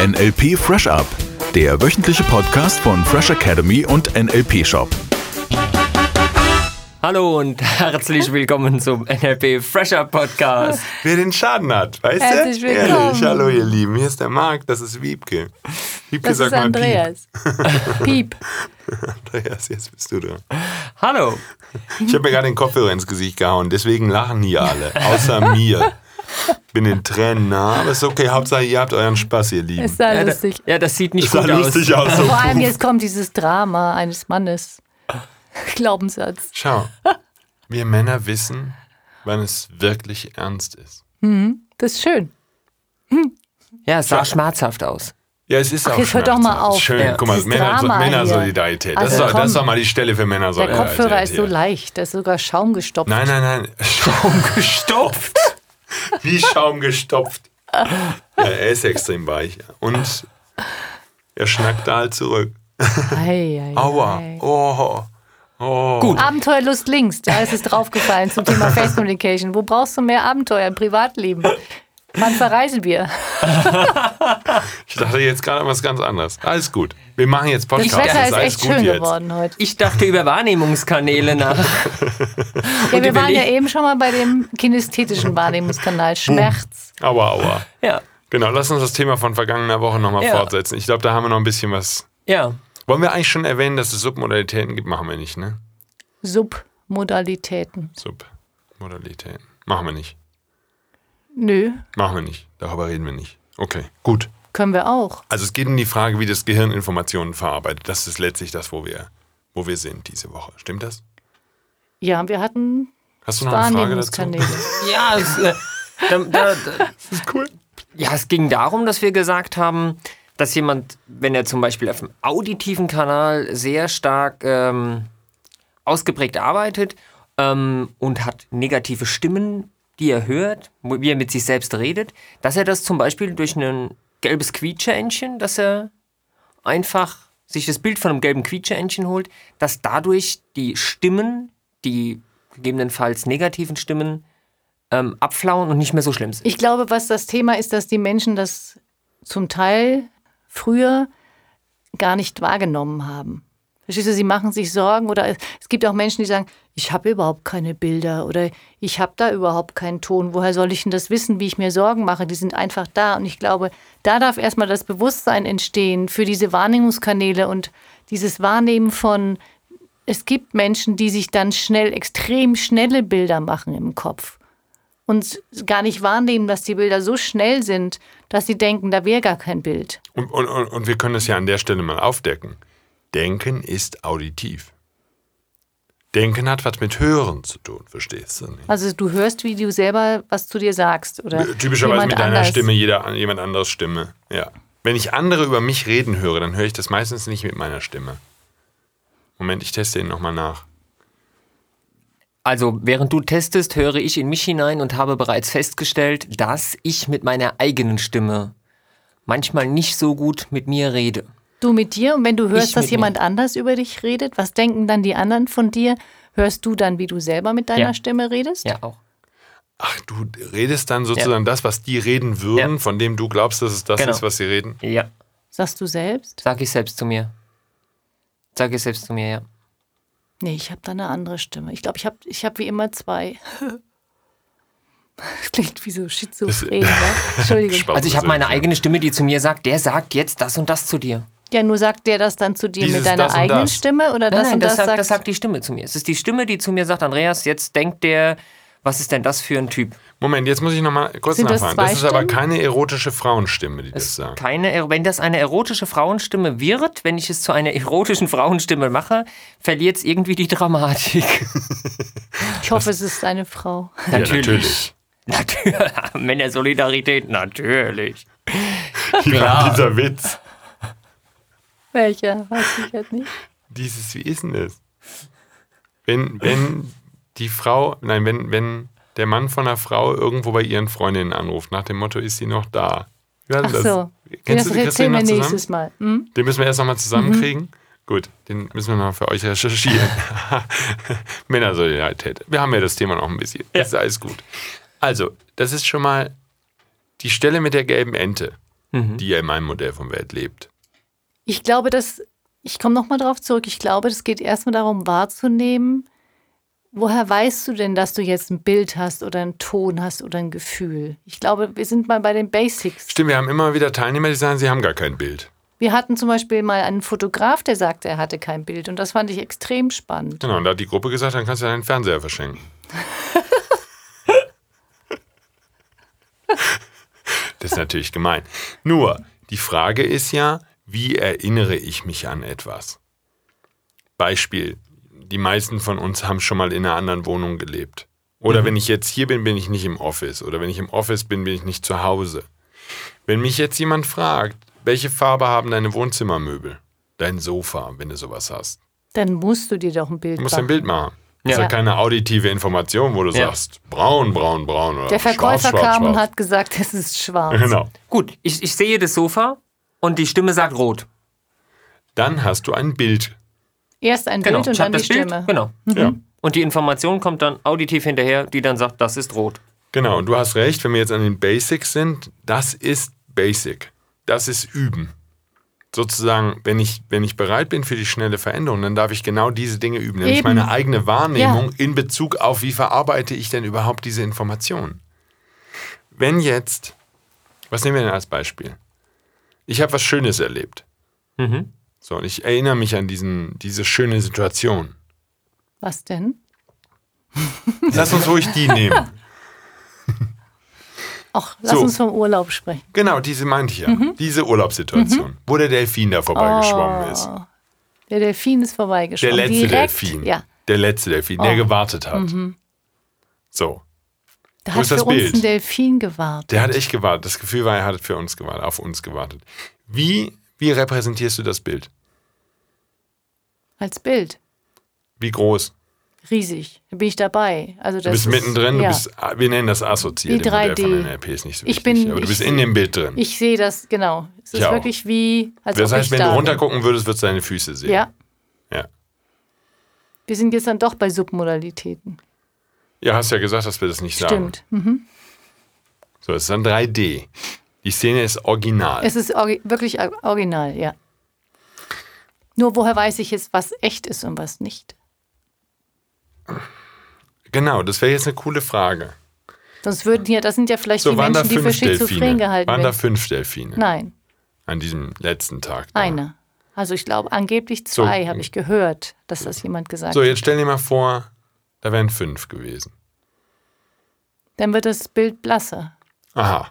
NLP Fresh Up, der wöchentliche Podcast von Fresh Academy und NLP Shop. Hallo und herzlich willkommen zum NLP Fresh Up Podcast. Wer den Schaden hat, weißt du? Herzlich willkommen. Ehrlich, hallo ihr Lieben, hier ist der Marc, das ist Wiebke. Wiebke, Das ist Andreas. Piep. Andreas, jetzt bist du dran. Hallo. Ich habe mir gerade den Kopfhörer ins Gesicht gehauen, deswegen lachen hier alle, außer mir. Bin in Tränen nah, aber ist okay, Hauptsache ihr habt euren Spaß, ihr Lieben. Ist da lustig. Das sieht nicht Das sah gut aus. lustig aus. So Vor allem jetzt kommt dieses Drama eines Mannes. Glaubenssatz. Schau, wir Männer wissen, wann es wirklich ernst ist. Das ist schön. Ja, es sah schmerzhaft aus. Ja, es ist Ach, auch jetzt hört doch mal schmerzhaft. auf. Schön, Ja. guck mal, Dieses Drama Männersolidarität. hier. Das, Also das ist komm. doch mal die Stelle für Der Männersolidarität. Kopfhörer ist so hier. leicht, der ist sogar schaumgestopft. Nein. Schaum gestopft. Wie Schaum gestopft. Ja, er ist extrem weich. Und er schnackt da halt zurück. Ei. Aua. Oh. Gut. Abenteuerlust links, da ist es draufgefallen zum Thema Face Communication. Wo brauchst du mehr Abenteuer im Privatleben? Wann verreisen wir? Ich dachte jetzt gerade an was ganz anderes. Alles gut. Wir machen jetzt Das Podcast. Wetter ist alles echt gut schön jetzt. geworden heute. Ich dachte über Wahrnehmungskanäle nach. Ja, wir waren ja eben schon mal bei dem kinästhetischen Wahrnehmungskanal. Schmerz. Aua. Ja. Genau, lass uns das Thema von vergangener Woche nochmal Ja. fortsetzen. Ich glaube, da haben wir noch ein bisschen was. Ja. Wollen wir eigentlich schon erwähnen, dass es Submodalitäten gibt? Machen wir nicht, ne? Submodalitäten. Submodalitäten. Machen wir nicht. Nö, Machen wir nicht. Darüber reden wir nicht. Okay, gut. können wir auch. Also es geht um die Frage, wie das Gehirn Informationen verarbeitet. Das ist letztlich das, wo wir sind diese Woche. Stimmt das? Ja, wir hatten Hast du noch eine Frage dazu? Wahrnehmungskanäle. Ja, Das ist cool. ja, es ging darum, dass wir gesagt haben, dass jemand, wenn er zum Beispiel auf dem auditiven Kanal sehr stark ausgeprägt arbeitet und hat negative Stimmen, die er hört, wie er mit sich selbst redet, dass er das zum Beispiel durch ein gelbes Quietscheentchen, dass er einfach sich das Bild von einem gelben Quietscheentchen holt, dass dadurch die Stimmen, die gegebenenfalls negativen Stimmen, abflauen und nicht mehr so schlimm sind. Ich glaube, was das Thema ist, dass die Menschen das zum Teil früher gar nicht wahrgenommen haben. Verstehst du, sie machen sich Sorgen oder es gibt auch Menschen, die sagen, ich habe überhaupt keine Bilder oder ich habe da überhaupt keinen Ton. Woher soll ich denn das wissen, wie ich mir Sorgen mache? Die sind einfach da und ich glaube, da darf erstmal das Bewusstsein entstehen für diese Wahrnehmungskanäle und dieses Wahrnehmen von, es gibt Menschen, die sich dann extrem schnelle Bilder machen im Kopf und gar nicht wahrnehmen, dass die Bilder so schnell sind, dass sie denken, da wäre gar kein Bild. Und wir können es ja an der Stelle mal aufdecken. Denken ist auditiv. Denken hat was mit Hören zu tun, verstehst du nicht? Also du hörst, wie du selber was zu dir sagst oder Typischerweise jemand mit deiner anders. Stimme, jemand anderes Stimme. Ja. Wenn ich andere über mich reden höre, dann höre ich das meistens nicht mit meiner Stimme. Moment, ich teste ihn nochmal nach. Also, während du testest, höre ich in mich hinein und habe bereits festgestellt, dass ich mit meiner eigenen Stimme manchmal nicht so gut mit mir rede. Du mit dir und wenn du Ich hörst, dass mit jemand anders über dich redet, was denken dann die anderen von dir? Hörst du dann, wie du selber mit deiner Ja. Stimme redest? Ja, auch. Ach, du redest dann sozusagen das, was die reden würden, Ja. von dem du glaubst, dass es das Genau. ist, was sie reden? Ja, Sagst du selbst? sag ich selbst zu mir. Ja. Nee, ich habe da eine andere Stimme. Ich glaube, ich hab wie immer zwei. Das klingt wie so schizophren, ne? Entschuldigung. Spaß. Also ich habe meine eigene Stimme, die zu mir sagt, der sagt jetzt das und das zu dir. Ja, nur sagt der das dann zu dir Dieses mit deiner das und eigenen das. Stimme oder das Nein, und das das sagt die Stimme zu mir. Es ist die Stimme, die zu mir sagt, Andreas, jetzt denkt der, was ist denn das für ein Typ? Moment, jetzt muss ich nochmal kurz Sind das nachfragen. zwei Das ist aber Stimmen? keine erotische Frauenstimme, die das sagt. Wenn das eine erotische Frauenstimme wird, wenn ich es zu einer erotischen Frauenstimme mache, verliert es irgendwie die Dramatik. Ich hoffe, es ist eine Frau. Ja, natürlich. Natürlich. Männersolidarität, natürlich. Ja, dieser Witz. Welcher? Weiß ich jetzt nicht. Wie ist denn das? Wenn der Mann von einer Frau irgendwo bei ihren Freundinnen anruft, nach dem Motto, ist sie noch da? Ach so. Kennst Das du, kriegst du erzählen den wir noch nächstes zusammen? Mal. Hm? Den müssen wir erst nochmal zusammenkriegen. Gut, den müssen wir noch für euch recherchieren. Männersolidarität. Wir haben ja das Thema noch ein bisschen. Das ist alles gut. Also, das ist schon mal die Stelle mit der gelben Ente. die in meinem Modell von Welt lebt. Ich glaube, ich komme nochmal drauf zurück, ich glaube, es geht erstmal darum wahrzunehmen, woher weißt du denn, dass du jetzt ein Bild hast oder einen Ton hast oder ein Gefühl? Ich glaube, wir sind mal bei den Basics. Stimmt, wir haben immer wieder Teilnehmer, die sagen, sie haben gar kein Bild. Wir hatten zum Beispiel mal einen Fotograf, der sagte, er hatte kein Bild. Und das fand ich extrem spannend. Genau, und da hat die Gruppe gesagt, dann kannst du deinen Fernseher verschenken. Das ist natürlich gemein. Nur, die Frage ist ja, wie erinnere ich mich an etwas? Beispiel, die meisten von uns haben schon mal in einer anderen Wohnung gelebt. Oder wenn ich jetzt hier bin, bin ich nicht im Office. Oder wenn ich im Office bin, bin ich nicht zu Hause. Wenn mich jetzt jemand fragt, welche Farbe haben deine Wohnzimmermöbel? Dein Sofa, wenn du sowas hast. Dann musst du dir doch ein Bild Du musst machen. ein Bild machen. Das ist ja keine auditive Information, wo du sagst, braun, braun, braun. Oder Der Verkäufer schwarz, kam und schwarz. hat gesagt, es ist schwarz. Genau. Gut, ich sehe das Sofa und die Stimme sagt rot. Dann hast du ein Bild. Erst ein Genau, Bild und ich hab dann die das Bild. Stimme. Genau. Ja. Und die Information kommt dann auditiv hinterher, die dann sagt, das ist rot. Genau, und du hast recht, wenn wir jetzt an den Basics sind, das ist Basic. Das ist Üben. Sozusagen, wenn ich bereit bin für die schnelle Veränderung, dann darf ich genau diese Dinge üben. Nämlich Eben. meine eigene Wahrnehmung in Bezug auf, wie verarbeite ich denn überhaupt diese Informationen. Wenn jetzt, was nehmen wir denn als Beispiel? Ich habe was Schönes erlebt. So, und ich erinnere mich an diese schöne Situation. Was denn? Lass uns ruhig die nehmen. Ach, lass uns vom Urlaub sprechen. Genau, diese meinte ich ja. Diese Urlaubssituation, wo der Delfin da vorbeigeschwommen ist. Der Delfin ist Der vorbeigeschwommen. letzte Direkt, Delfin. Ja. Der letzte Delfin, der gewartet hat. So. Da Wo hat ist das für uns Bild? ein Delfin gewartet. Der hat echt gewartet. Das Gefühl war, er hat für uns gewartet, auf uns gewartet. Wie repräsentierst du das Bild? Als Bild. Wie groß? Riesig. Da bin ich dabei. Also das Du bist ist, mittendrin, ja. wir nennen das assoziiert. Wie Im Modell 3D. von NLP ist nicht so Ich wichtig. bin- aber du ich- bist in dem Bild drin. Ich sehe das, genau. Es ist Ich auch. wirklich wie, als Das ob heißt, ich wenn da du bin. runtergucken würdest, würdest du deine Füße sehen. Ja, Ja. wir sind jetzt dann doch bei Submodalitäten. Ja, hast ja gesagt, dass wir das nicht sagen. Stimmt. So, es ist dann 3D. Die Szene ist original. Es ist wirklich original, ja. Nur woher weiß ich jetzt, was echt ist und was nicht? Genau, das wäre jetzt eine coole Frage. Sonst würden hier, das sind ja vielleicht So, die waren da Menschen, die für 5 schizophren Delfine? gehalten Waren da werden. 5 Delfine? Nein, An diesem letzten Tag. Da. einer. Also ich glaube, angeblich 2 habe ich gehört, dass das jemand gesagt So, hat. jetzt stell dir mal vor, da wären 5 gewesen. Dann wird das Bild blasser. Aha.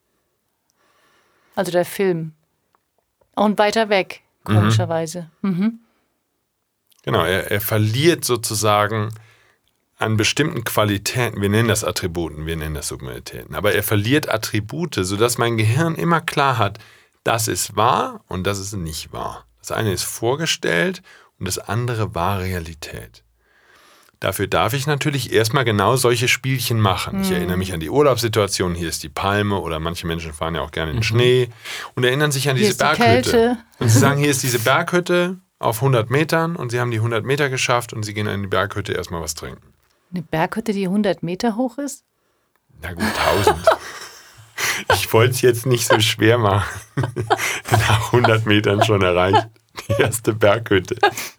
Also der Film. Und weiter weg, komischerweise. Genau, er verliert sozusagen an bestimmten Qualitäten, wir nennen das Attributen, wir nennen das Submodalitäten, aber er verliert Attribute, sodass mein Gehirn immer klar hat, das ist wahr und das ist nicht wahr. Das eine ist vorgestellt und das andere war Realität. Dafür darf ich natürlich erstmal genau solche Spielchen machen. Ich erinnere mich an die Urlaubssituation, hier ist die Palme oder manche Menschen fahren ja auch gerne in den Schnee und erinnern sich an Hier diese ist die Berghütte. Kälte. Und sie sagen, hier ist diese Berghütte auf 100 Metern und sie haben die 100 Meter geschafft und sie gehen in die Berghütte erstmal was trinken. Eine Berghütte, die 100 Meter hoch ist? Na gut, 1000. Ich wollte es jetzt nicht so schwer machen. Nach 100 Metern schon erreicht. Die erste Berghütte.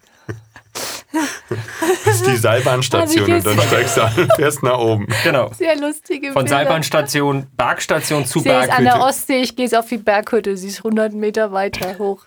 Das ist die Seilbahnstation und dann steigst du an und fährst nach oben. Genau. Sehr lustige Von Bilder. Bergstation zu Sie ist an Berghütte. der Ostsee, ich gehe jetzt auf die Berghütte, sie ist 100 Meter weiter hoch.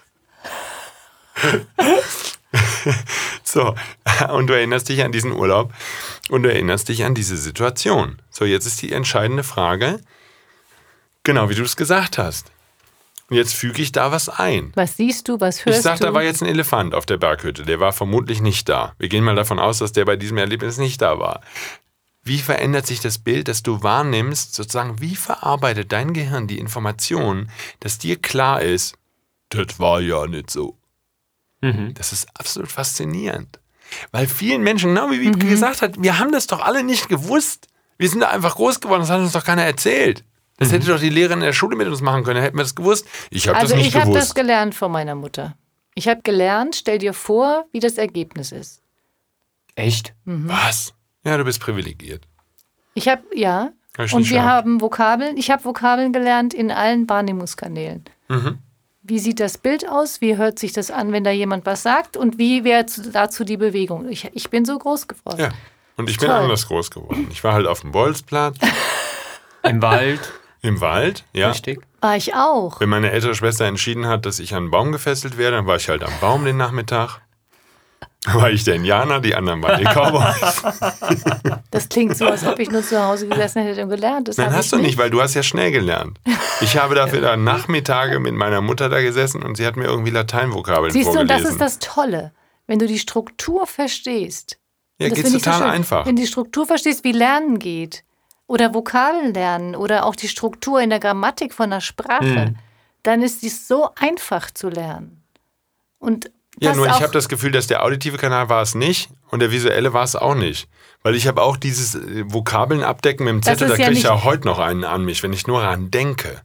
So, und du erinnerst dich an diesen Urlaub und du erinnerst dich an diese Situation. So, jetzt ist die entscheidende Frage, genau wie du es gesagt hast. Und jetzt füge ich da was ein. Was siehst du, was hörst Ich sag, du? da war jetzt ein Elefant auf der Berghütte. Der war vermutlich nicht da. Wir gehen mal davon aus, dass der bei diesem Erlebnis nicht da war. Wie verändert sich das Bild, das du wahrnimmst? Sozusagen, wie verarbeitet dein Gehirn die Information, dass dir klar ist, das war ja nicht so. Das ist absolut faszinierend. Weil vielen Menschen, genau wie Wiebke gesagt hat, wir haben das doch alle nicht gewusst. Wir sind da einfach groß geworden, das hat uns doch keiner erzählt. Das hätte doch die Lehrerin in der Schule mit uns machen können, hätten wir das gewusst. Ich habe Also das nicht ich habe gewusst. das gelernt von meiner Mutter. Ich habe gelernt, stell dir vor, wie das Ergebnis ist. Echt? Was? Ja, du bist privilegiert. Ich habe, ja, Und wir haben Vokabeln. Ich habe Vokabeln gelernt in allen Wahrnehmungskanälen. Mhm. Wie sieht das Bild aus? Wie hört sich das an, wenn da jemand was sagt? Und wie wäre dazu die Bewegung? Ich bin so groß geworden. Ja, und ich bin anders groß geworden. Ich war halt auf dem Bolzplatz. Im Wald. Im Wald, ja. Richtig. War ich auch. Wenn meine ältere Schwester entschieden hat, dass ich an einen Baum gefesselt werde, dann war ich halt am Baum den Nachmittag. Da war ich der Indianer, die anderen waren die Cowboys. Das klingt so, als ob ich nur zu Hause gesessen hätte und gelernt. Das Nein, hast du nicht, weil du hast ja schnell gelernt. Ich habe dafür dann Nachmittage mit meiner Mutter da gesessen und sie hat mir irgendwie Lateinvokabeln Siehst du, und vorgelesen. das ist das Tolle. Wenn du die Struktur verstehst. Ja, das geht finde ich total schön. einfach. Wenn du die Struktur verstehst, wie Lernen geht. Oder Vokabeln lernen. Oder auch die Struktur in der Grammatik von der Sprache. Dann ist es so einfach zu lernen. Und Ja, nur ich habe das Gefühl, dass der auditive Kanal war es nicht und der visuelle war es auch nicht. Weil ich habe auch dieses Vokabeln abdecken mit dem Zettel, da kriege ich ja heute noch einen an mich, wenn ich nur daran denke.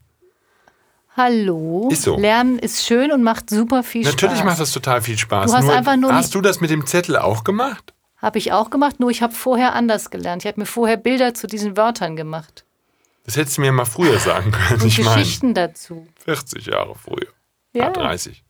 Hallo? Ist so. Lernen ist schön und macht super viel Spaß. Natürlich macht das total viel Spaß. Du hast einfach nur hast du das mit dem Zettel auch gemacht? Habe ich auch gemacht, nur ich habe vorher anders gelernt. Ich habe mir vorher Bilder zu diesen Wörtern gemacht. Das hättest du mir mal früher sagen können. Und Ich meine, Geschichten dazu. 40 Jahre früher. Ja. 30.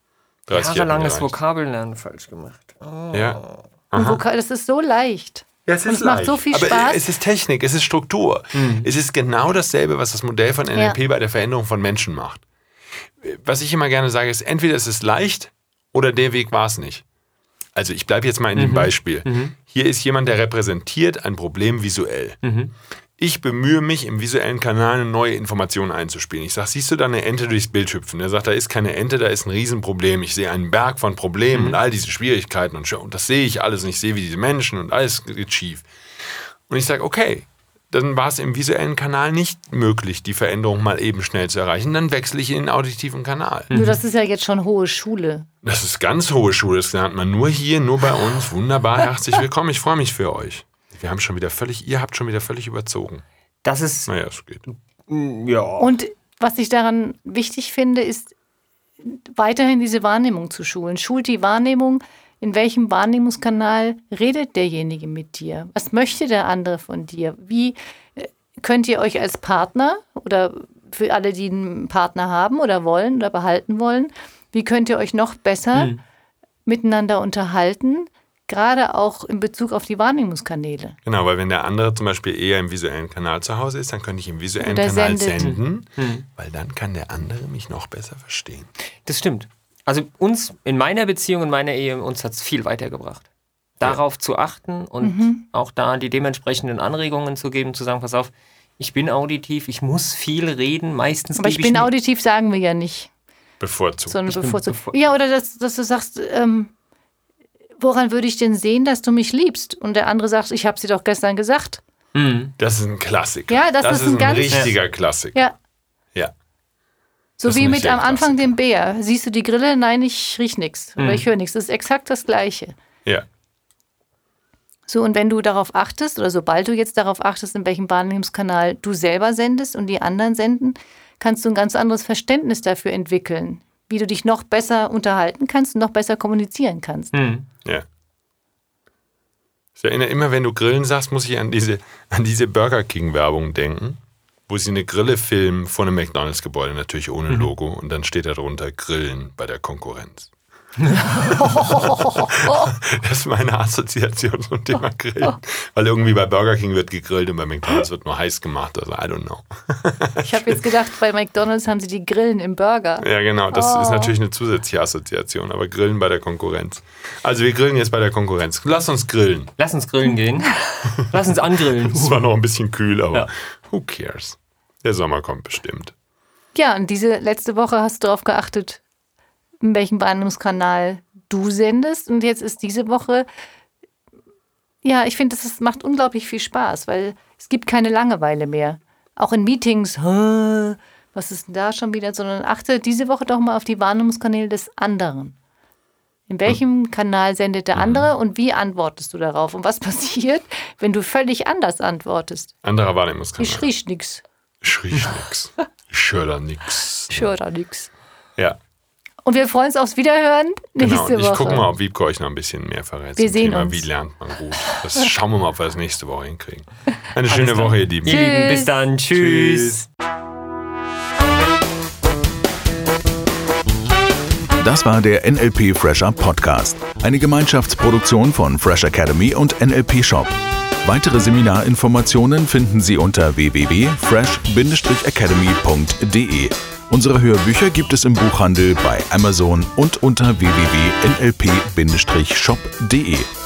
30 Jahrelanges Jahre Vokabellernen falsch gemacht. Ja. Und das ist so leicht. Ja, es Und es macht so viel Aber Spaß. es ist Technik, es ist Struktur. Es ist genau dasselbe, was das Modell von NLP bei der Veränderung von Menschen macht. Was ich immer gerne sage, ist, entweder es ist leicht oder der Weg war es nicht. Also ich bleibe jetzt mal in dem Beispiel. Hier ist jemand, der repräsentiert ein Problem visuell. Ich bemühe mich, im visuellen Kanal eine neue Information einzuspielen. Ich sage, siehst du da eine Ente durchs Bild hüpfen? Er sagt, da ist keine Ente, da ist ein Riesenproblem. Ich sehe einen Berg von Problemen und all diese Schwierigkeiten und das sehe ich alles und ich sehe, wie diese Menschen und alles geht schief. Und ich sage, okay, dann war es im visuellen Kanal nicht möglich, die Veränderung mal eben schnell zu erreichen. Dann wechsle ich in den auditiven Kanal. Nur das ist ja jetzt schon hohe Schule. Das ist ganz hohe Schule, das lernt man nur hier, nur bei uns. Wunderbar, herzlich willkommen, ich freue mich für euch. Ihr habt schon wieder völlig überzogen. Das ist, Naja, es geht. ja. Und was ich daran wichtig finde, ist weiterhin diese Wahrnehmung zu schulen. Schult die Wahrnehmung, in welchem Wahrnehmungskanal redet derjenige mit dir? Was möchte der andere von dir? Wie könnt ihr euch als Partner oder für alle, die einen Partner haben oder wollen oder behalten wollen, wie könnt ihr euch noch besser miteinander unterhalten? Gerade auch in Bezug auf die Wahrnehmungskanäle. Genau, weil wenn der andere zum Beispiel eher im visuellen Kanal zu Hause ist, dann könnte ich im visuellen Oder Kanal sendet. senden, weil dann kann der andere mich noch besser verstehen. Das stimmt. Also uns, in meiner Beziehung, in meiner Ehe, uns hat es viel weitergebracht. Darauf zu achten und auch da die dementsprechenden Anregungen zu geben, zu sagen, pass auf, ich bin auditiv, ich muss viel reden, meistens Aber gebe ich bin mir- auditiv, sagen wir ja nicht. Bevorzugt. Sondern ja, oder dass du sagst, woran würde ich denn sehen, dass du mich liebst? Und der andere sagt, ich habe sie doch gestern gesagt. Das ist ein Klassiker. Ja, das ist ein ganz- richtiger Klassiker. Ja. Ja. So Das wie ist ein mit am richtiger Anfang Klassiker. dem Bär. Siehst du die Grille? Nein, ich riech nichts. Oder ich höre nichts. Das ist exakt das Gleiche. Ja. So, und wenn du darauf achtest, oder sobald du jetzt darauf achtest, in welchem Wahrnehmungskanal du selber sendest und die anderen senden, kannst du ein ganz anderes Verständnis dafür entwickeln, wie du dich noch besser unterhalten kannst und noch besser kommunizieren kannst. Ja. Ich erinnere immer, wenn du Grillen sagst, muss ich an diese Burger King-Werbung denken, wo sie eine Grille filmen vor einem McDonalds-Gebäude, natürlich ohne Logo, und dann steht da drunter Grillen bei der Konkurrenz. Das ist meine Assoziation zum Thema Grillen. Weil irgendwie bei Burger King wird gegrillt und bei McDonalds wird nur heiß gemacht. Also I don't know. Ich habe jetzt gedacht, bei McDonald's haben sie die Grillen im Burger. Ja, genau. Das ist natürlich eine zusätzliche Assoziation. Aber Grillen bei der Konkurrenz. Also wir grillen jetzt bei der Konkurrenz. Lass uns grillen. Lass uns grillen gehen. Lass uns angrillen. Es war noch ein bisschen kühl, aber Ja. who cares? Der Sommer kommt bestimmt. Ja, und diese letzte Woche hast du darauf geachtet, in welchem Wahrnehmungskanal du sendest. Und jetzt ist diese Woche, ja, ich finde, das macht unglaublich viel Spaß, weil es gibt keine Langeweile mehr. Auch in Meetings, was ist denn da schon wieder? Sondern achte diese Woche doch mal auf die Wahrnehmungskanäle des anderen. In welchem Kanal sendet der andere und wie antwortest du darauf? Und was passiert, wenn du völlig anders antwortest? Anderer Wahrnehmungskanal. Ich riech nix. Ich riech nix. Ich höre da nix. Ich höre da nix. Ja. Und wir freuen uns aufs Wiederhören nächste Genau, und ich Woche. gucke mal, ob Wiebke euch noch ein bisschen mehr verrät Wir zum sehen Thema, uns. wie lernt man gut. Das schauen wir mal, ob wir das nächste Woche hinkriegen. Eine schöne Woche, ihr Lieben. Ihr Lieben, bis dann. Tschüss. Das war der NLP Fresher Podcast, eine Gemeinschaftsproduktion von Fresh Academy und NLP Shop. Weitere Seminarinformationen finden Sie unter www.fresh-academy.de. Unsere Hörbücher gibt es im Buchhandel, bei Amazon und unter www.nlp-shop.de.